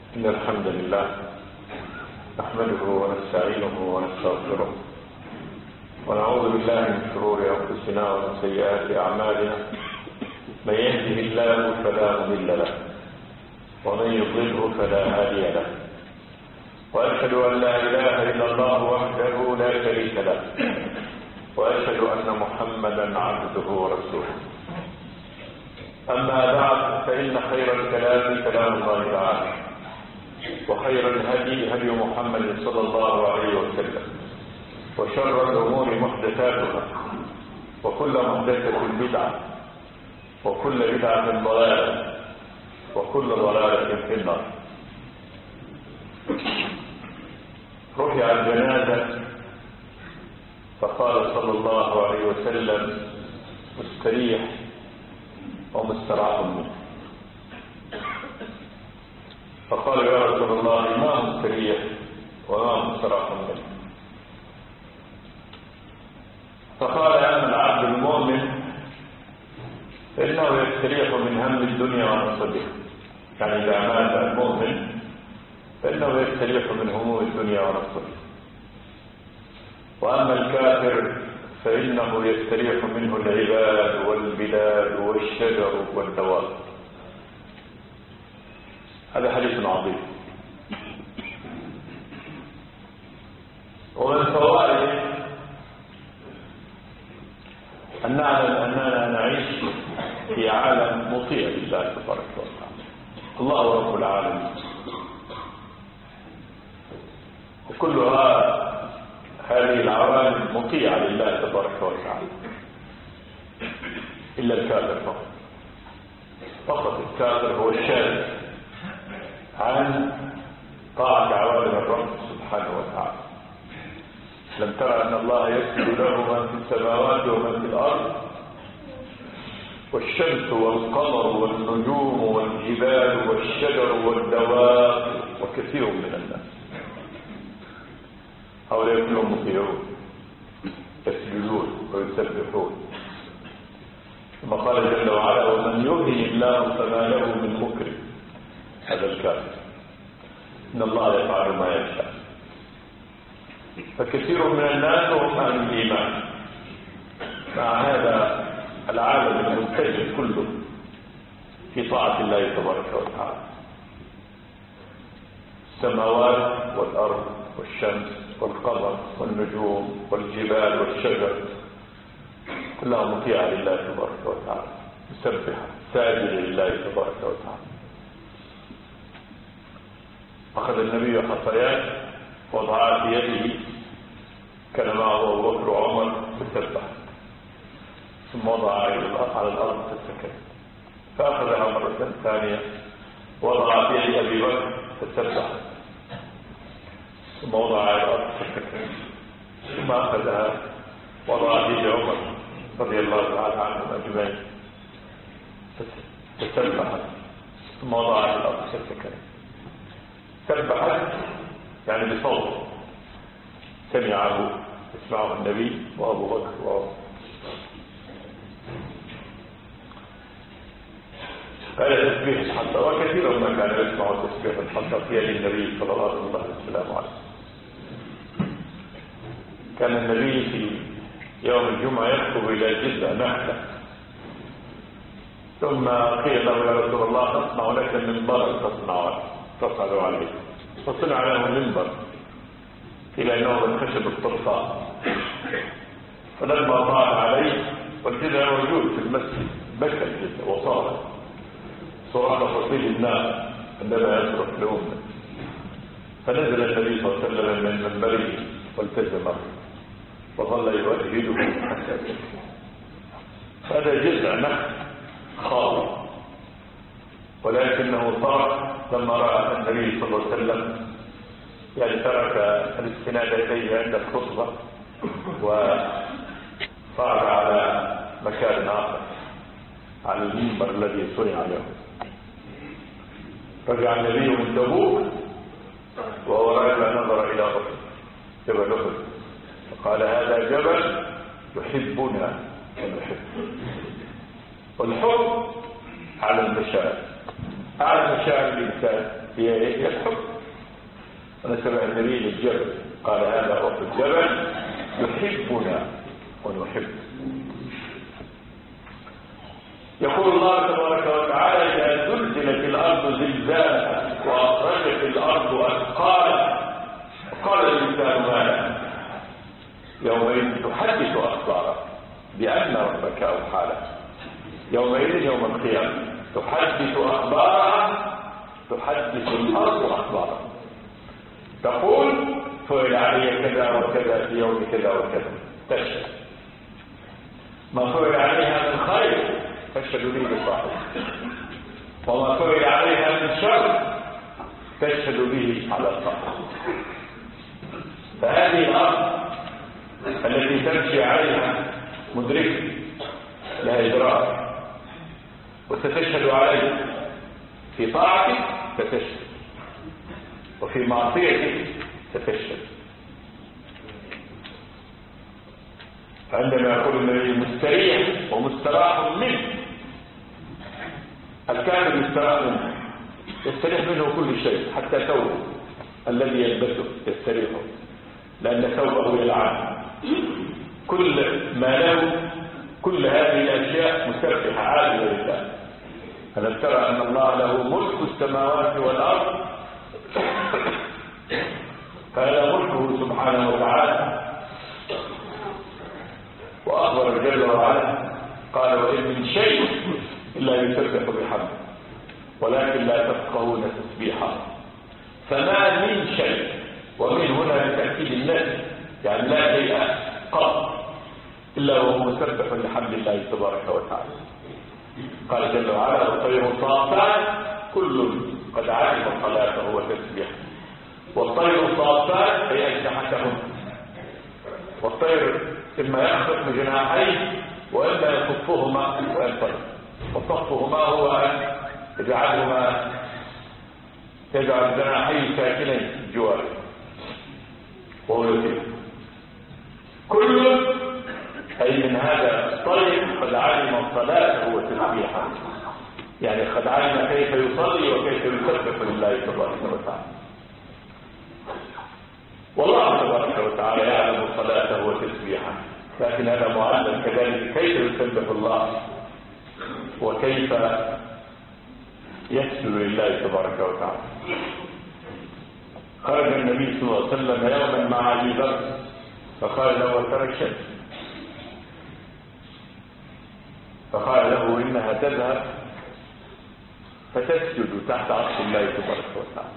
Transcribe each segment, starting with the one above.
إن الحمد لله نحمده ونستعينه ونستغفره ونعوذ بالله من شرور أنفسنا ومن سيئات أعمالنا. من يهده الله فلا مضل له ومن يضلله فلا هادي له، وأشهد أن لا إله إلا الله وحده لا شريك له، وأشهد أن محمدا عبده ورسوله. أما بعد، فإن خير الكلام كلام الله تعالى، وخير الهدي هدي محمد صلى الله عليه وسلم، وشر الأمور محدثاتها، وكل محدثة بدعة، وكل بدعة ضلالة، وكل ضلالة في النار. رفع الجنازة فقال صلى الله عليه وسلم: مستريح ومستراح منه. فقال: يا رسول الله، ما مستريح وما مستراح منه؟ فقال: أما العبد المؤمن فإنه يستريح من هم الدنيا ونصبها. يعني إذا مات المؤمن فإنه يستريح من هموم الدنيا ونصبها. وأما الكافر فإنه يستريح منه العباد والبلاد والشجر والدواب. هذا حديث عظيم. ومن فوائد أن نعلم أننا نعيش في عالم مطيع لله تبارك وتعالى. الله رب العالمين، وكلها هذه العوالم مطيعة لله تبارك وتعالى إلا الكافر فقط. الكافر هو الشاذ عن طاعة عوالم الرب سبحانه وتعالى. لم ترى أن الله يسجد له من في السماوات ومن في الأرض، والشمس والقمر والنجوم والجبال والشجر والدواب وكثير من الناس. هؤلاء كلهم مطيعون يسجدون ويسبحون. ثم قال جل وعلا: ومن يهن الله فما له من مكرم. هذا الكافر. إن الله يفعل ما يشاء. فكثير من الناس هم أهل الإيمان مع هذا العالم المنتشر كله في طاعة الله تبارك وتعالى. السماوات والأرض والشمس والقمر والنجوم والجبال والشجر كلها مطيعة لله تبارك وتعالى، مسبحة ساجدة لله تبارك وتعالى. أخذ النبي حصيات وضعها في يده، كان معه أبو بكر وعمر فسبح، ثم وضعها على الأرض فسكت، فأخذها مرة ثانية وضعها في يد أبي بكر فسبح، ثم وضعها على الأرض فسكت، ثم أخذها وضعها في يد عمر رضي الله تعالى عنهم أجمعين فسبح، ثم وضعها على الأرض فسكت. سبحت يعني بصوت يسمعه النبي وأبو بكر وعمر. هذا تسبيح الحصى، وكثير ما كان يسمع تسبيح الحصى في يد النبي صلى الله عليه وسلم. كان النبي في يوم الجمعة يخطب إلى جدة نحلة، ثم قيل له: يا رسول الله، تصنع لك منبرا تصعد عليه. فصنع له منبر إلى أنه من خشب الطرفاء، فلما طال عليه والجدع موجود في المسجد بكى الجدع وصار صراط فصيل النار عندما يصرف لأمه. فنزل النبي صلى الله عليه وسلم من منبره والتزمه وظل يؤهده حتى سكت. هذا جزع نخل خاوي، ولكنه طار لما رأى النبي صلى الله عليه وسلم يعني ترك الاستناد إليه عند الخطبة وصعد على مكان آخر على المنبر الذي صنع له. رجع النبي من تبوك وهو راجع نظر إلى جبل أحد فقال: هذا جبل يحبنا ونحب. والحب على المشاعر أعلى مشاعر الإنسان هي إيه؟ الحب. أنا سمع النبي للجبل قال هذا رب الجبل يحبنا ونحب. يقول الله تبارك وتعالى إذا زلزلت الأرض زلزالها وأخرجت الأرض أثقالها وقال الإنسان ما لها يومئذ تحدث أخبارها بأن ربك أوحى لها. يومئذ يوم القيامة تحدث أخبارها، تحدث الأرض أخبارها، تقول فعل علي كذا وكذا في يوم كذا وكذا، تشهد ما فعل عليها من خير تشهد به بصاحبه، وما فعل عليها من شر تشهد به على صاحبه. فهذه الأرض التي تمشي عليها مدركة لها إدراك وستشهد عليك في طاعتك ستشهد وفي معصيتك ستشهد. عندما يقول النبي مستريح ومستراح منه، الكافر مستراح منه، يستريح منه كل شيء حتى ثوبه الذي يلبسه يستريحه، لأن ثوبه يلعن. كل ما له كل هذه الأشياء مسبحة عالية لله. ألم ترى أن الله له ملك السماوات والأرض؟ فهذا ملكه سبحانه وتعالى. وأخبر جل وعلا قال وإن من شيء إلا يسبح بحمده ولكن لا تفقهون تسبيحه. فما من شيء، ومن هنا لتأكيد النفي، يعني لا شيء قط إلا وهو مسبح لحمد الله تبارك وتعالى. قال جل وعلا والطير صافات كل قد علم صلاته وتسبيحه. والطير صافات أي أجنحتهم، والطير إما يخفق بجناحيه وإما يصفهما وينطلق. وصفهما هو أن يجعل جناحيه ساكنين جواره وهو يطير. كل أي من هذا الطير قد علم صلاته وتسبيحه، يعني قد علم كيف يصلي وكيف يسبح لله تبارك وتعالى. والله تبارك وتعالى يعلم صلاته وتسبيحه، لكن هذا معلم كذلك كيف يسبح الله وكيف يسجد لله تبارك وتعالى. خرج النبي صلى الله عليه وسلم يوما مع ابي بكر فقال له ترى الشمس، فقال له انها تذهب فتسجد تحت عرش الله تبارك وتعالى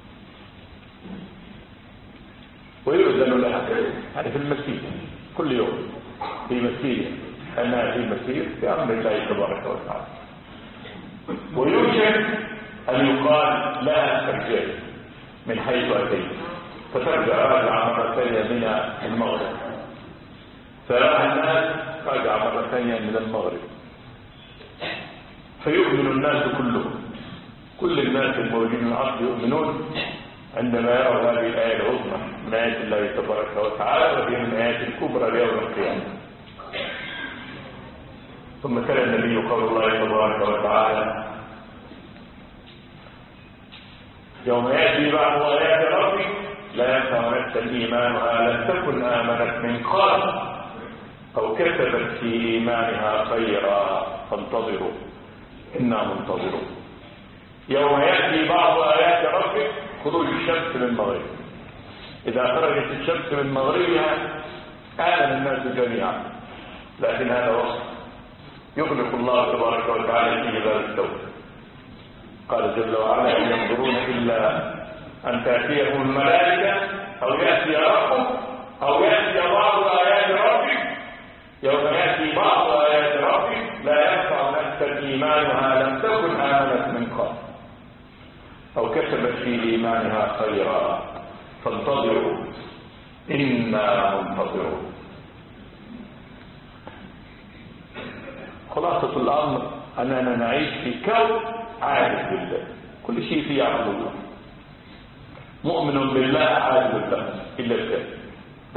ويؤذن لها، يعني في المسجد كل يوم في مسجد، انها في مسجد في امر الله تبارك وتعالى. ويوشك ان يقال لها ارجعي من حيث اتيت، فترجع راجعه مره ثانيه من المغرب، فراى الناس راجع مره ثانيه من المغرب، فيؤمن الناس كلهم، كل الناس الموجودين في الارض يؤمنون عندما يروا هذه الايه العظمى من ايات الله تبارك وتعالى، وهي من الايات الكبرى ليوم القيامه. ثم تلا النبي قول الله تبارك وتعالى يوم ياتي بعض ايات ربك لا ينفع نفسا ايمانها لم تكن امنت من قبل او كسبت في ايمانها خيرا فانتظروا انا منتظرون. يوم ياتي بعض ايات ربك خروج الشمس من مغربها، اذا خرجت الشمس من مغربها امن الناس جميعا، لكن هذا وصف يغلق الله تبارك وتعالى فيه باب التوبه. قال جل وعلا ان ينظرون الا ان تاتيهم الملائكه او ياتي ربك او ياتي بعض ايات ربك. يوم ياتي بعض ايات ربك لا ينفع نفسا ايمانها لم تكن امنت من قبل او كسبت في ايمانها خيرا فانتظروا انا منتظرون. خلاصة الأمر أننا نعيش في كون عارف بالله، كل شيء فيه يعبد الله، مؤمن بالله عارف بالله إلا الكافر بس.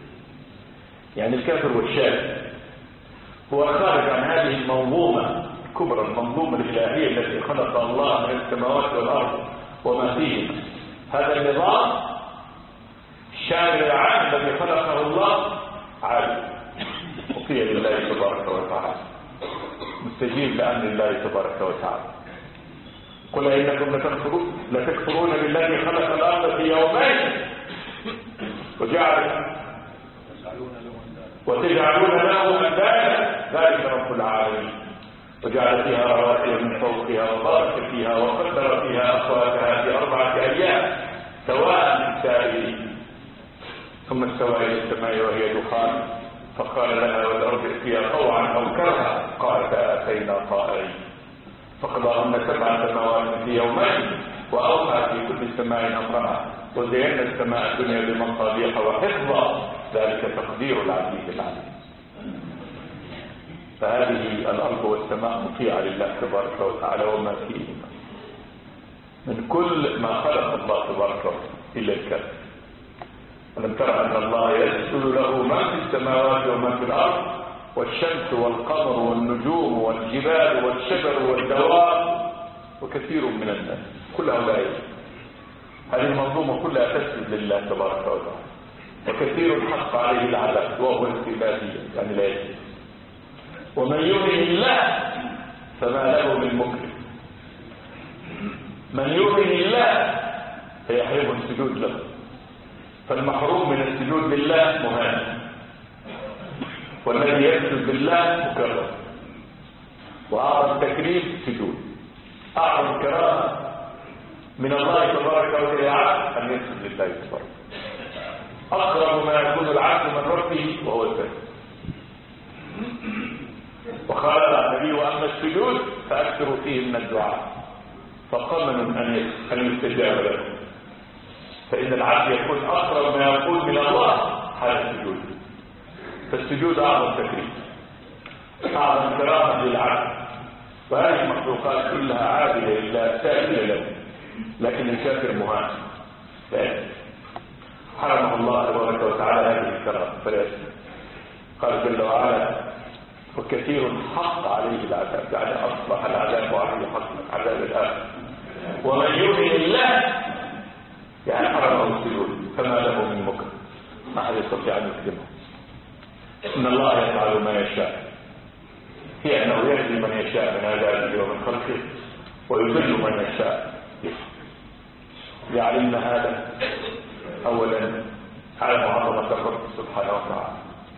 يعني الكافر والشاك هو خارج عن هذه المنظومة الكبرى المنظومة الإلهية التي خلق الله من السماوات والأرض وما فيه، هذا النظام الشامل العام الذي خلقه الله عالي مطيع لله تبارك وتعالى، مستجيب لأمر الله تبارك وتعالى. قل إنكم لتكفرون بالذي خلق الأرض في يومين وتجعلون له أندادا ذلك رب العالمين. وجعل فيها رواسي من فوقها وبارك فيها وقدر فيها أقواتها في 4 أيام سواء للسائلين، ثم استوى إلى السماء وهي دخان فقال لها والأرض ائتيا طوعا أو كرها قالت أتينا طائعين. فقضاهن 7 سماوات في يومين وأوحى في كل سماء أمرها وزينا السماء الدنيا بمصابيح وحفظا ذلك تقدير العزيز العليم. فهذه الأرض والسماء مطيعة لله تبارك وتعالى وما فيهما من كل ما خلق الله تبارك وتعالى إلا الكلب. ولم ترى أن الله يسجد له ما في السماوات وما في الأرض والشمس والقمر والنجوم والجبال والشجر والدواب وكثير من الناس، كل هؤلاء هذه المنظومة كلها تسجد لله تبارك وتعالى، وكثير حق عليه العذاب وهو استبادية يعني لا يجب. ومن يؤمن الله فما له من مكرم، من يؤمن الله فيحرم السجود له، فالمحروم من السجود لله مهان، والذي يسجد لله مكرم. وأعظم تكريم سجود، أعظم كرامة من الله تبارك وتعالى أن يسجد لله تبارك. أقرب ما يكون العبد من ربه وهو السجود. وقال النبي وأما السجود فأكثروا فيه من الدعاء فقمن أن يستجاب له، فإن العبد يكون أقرب ما يكون من الله حال السجود. فالسجود أعظم تكريم، أعظم كرامة للعبد. وهذه المخلوقات كلها عابدة لله سائلة له، لكن الكافر مهان حرمه الله تبارك وتعالى هذه الكرامة فلا يسلم. قال جل وعلا وكثير حق عليه العذاب، يعني أصبح العذاب عليه حق عذاب الآخر. ومن يؤمن الله يعني حرمه السجود فما له من مكرم، ما حد يستطيع أن يكرمه. إن الله يفعل ما يشاء، هي أنه يهدي من يشاء من عباده ومن خلقه ويضل من يشاء. يعلمنا هذا أولا على عظمة الرب سبحانه وتعالى،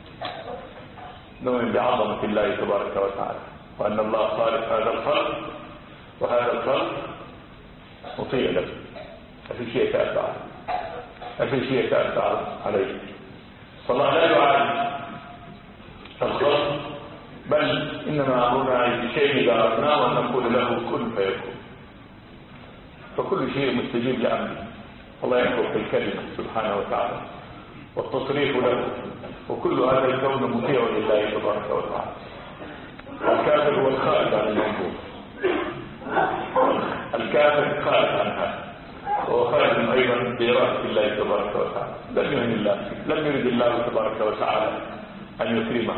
نؤمن بعظمة الله تبارك وتعالى، وأن الله خالق هذا الخلق، وهذا الخلق مطيع له، ما في شيء تأثر، ما في شيء تأثر عليه. فالله لا يعالج الخلق، بل إنما أمرنا بشيء إذا أردناه أن نقول له كن فيكون، فكل شيء مستجيب لأمره. الله ينفخ في الكلمة سبحانه وتعالى والتصريف له، وكل هذا الكون مطيع لله تبارك وتعالى. الكافر هو الخارج عن المنظور، الكافر خارج عنها، وهو خارج أيضا بإرادة الله تبارك وتعالى. لم يرد الله تبارك وتعالى أن يكرمه.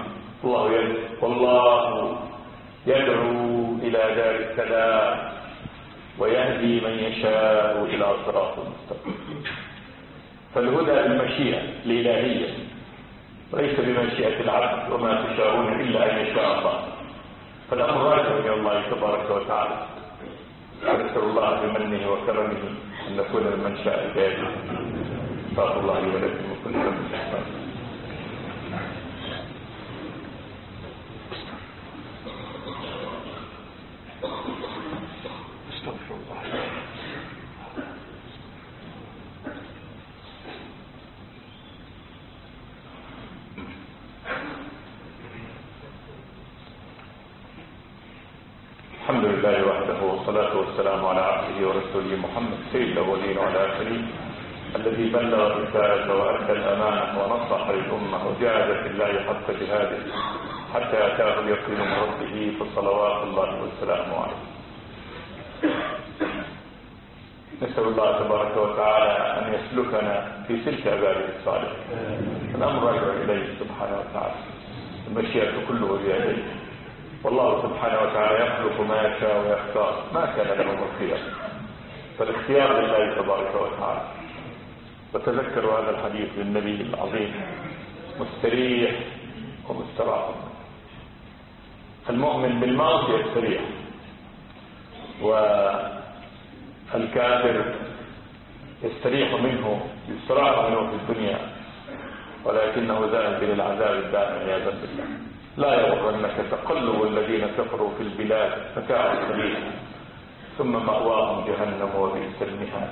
والله يدعو إلى دار السلام ويهدي من يشاء إلى صراط مستقيم. فالهدى بالمشيئة الإلهية ليس بمشيئة العبد، وما تشاءون إلا أن يشاء الله. فالأمر راجع إلى الله تبارك وتعالى. أسأل الله بمنه وكرمه أن نكون من شاء ذلك. استغفر الله لي ولكم وكل ذنب استغفر الله. الحمد لله وحده والصلاة والسلام على عبده ورسوله محمد سيد الأولين والآخرين الذي بلغ الرسالة وأدى الأمانة ونصح للأمة وجاهد في الله حق جهاده حتى أتاه اليقين من ربه، فصلوات الله وسلامه عليه. نسأل الله تبارك وتعالى أن يسلكنا في سلك عباده الصالحين. الأمر راجع إليه سبحانه وتعالى، المشيئة كله بيديه، والله سبحانه وتعالى يخلق ما يشاء ويختار، ما كان لهم الخيار، فالاختيار لله تبارك وتعالى. وتذكروا هذا الحديث للنبي العظيم: مستريح ومستراح. المؤمن بالمعصية يستريح، والكافر يستريح منه، يستراح منه في الدنيا، ولكنه ذاهب إلى العذاب الدائم عياذا بالله. لا يغرنك تقلب الذين كفروا في البلاد متاع قليل ثم مأواهم جهنم وبئس المهاد.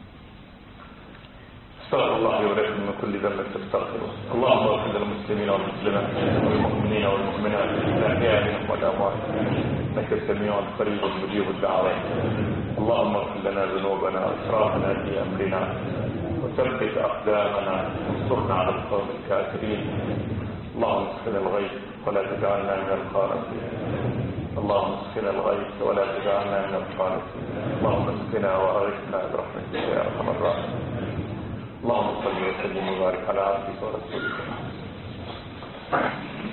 استغفر الله ولكم من كل ذنب تستغفروه. اللهم اغفر للمسلمين والمسلمات والمؤمنين والمؤمنات الأحياء منهم والأموات، إنك سميع قريب مجيب الدعوات. اللهم اغفر لنا ذنوبنا وإسرافنا في أمرنا وثبت أقدامنا وانصرنا على القوم الكافرين. اللهم اسقنا الغيث ولا تجعلنا من القانطين. اللهم اسقنا الغيث ولا تجعلنا من القانطين. اللهم اسقنا وأغثنا برحمتك يا أرحم الراحمين. اللهم صل وسلم وبارك على عبدك ورسولك.